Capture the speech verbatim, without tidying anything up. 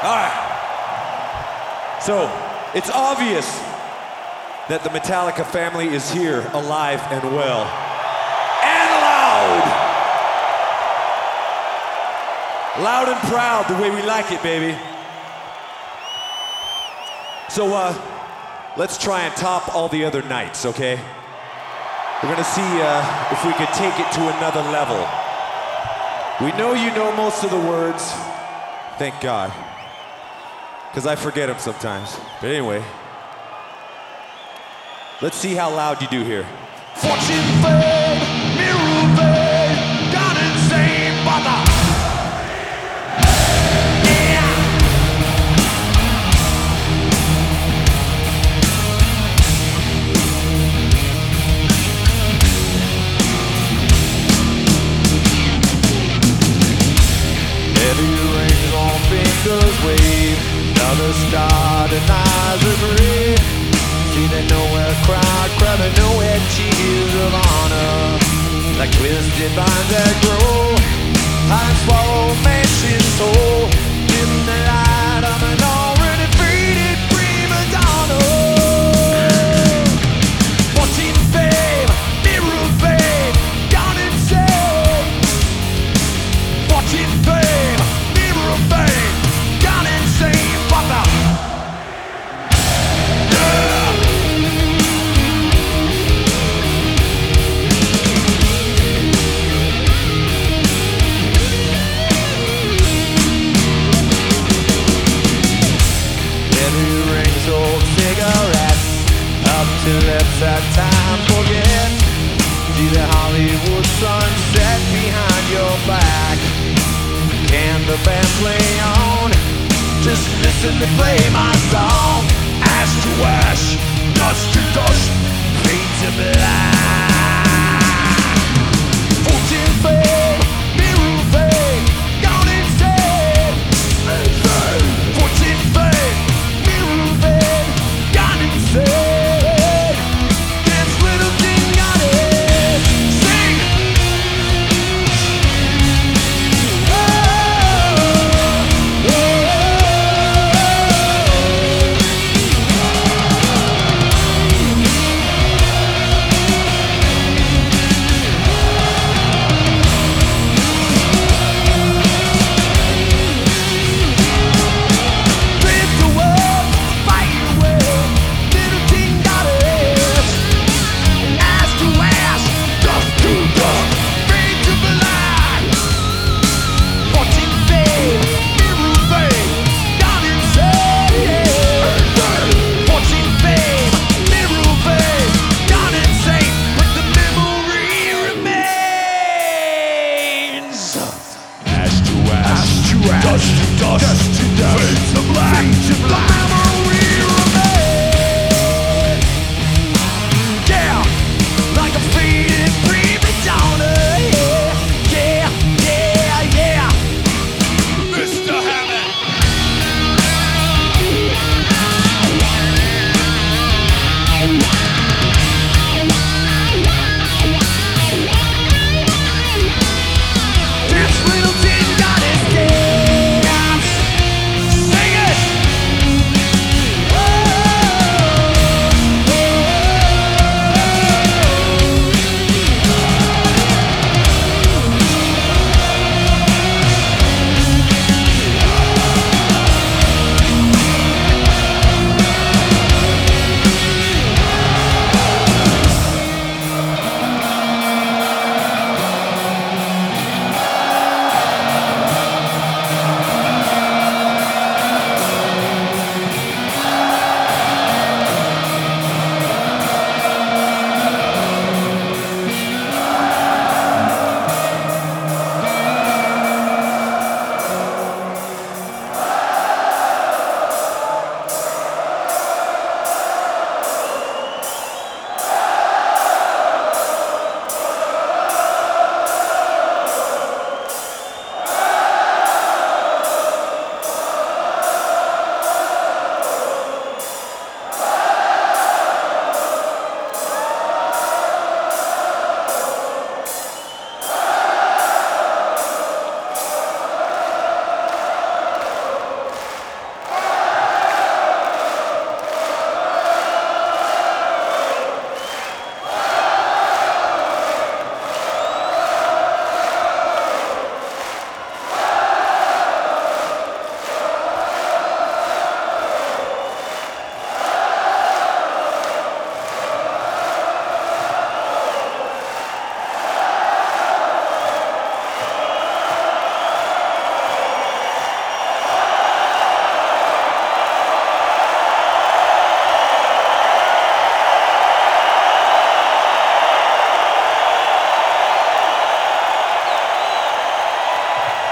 All right. So, it's obvious that the Metallica family is here, alive and well. And loud! Loud and proud, the way we like it, baby. So, uh, let's try and top all the other nights, okay? We're gonna see uh, if we could take it to another level. We know you know most of the words. Thank God. Because I forget them sometimes. But anyway, let's see how loud you do here. Fortune fame, mirror fame, gone insane, mother. Yeah. Heavy rings on fingers wave. Another star denies a grave. See they nowhere crowd, crowded nowhere tears of honor. Like twisted vines that grow, I swallow man's soul. In the light of an already faded prima donna. Fortune fame, mirror fame, gone insane. Fortune fame, mirror fame, gone insane. What the? Till it's that time forget. See the Hollywood sunset behind your back. Can the band play on? Just listen to play my song. Ash to ash, dust to dust, fade to black. Fortune fame, mirror fame, gone insane. Fortune fame, mirror fame, gone insane. Dust to dust, dust to dust, fade to black, fade to black.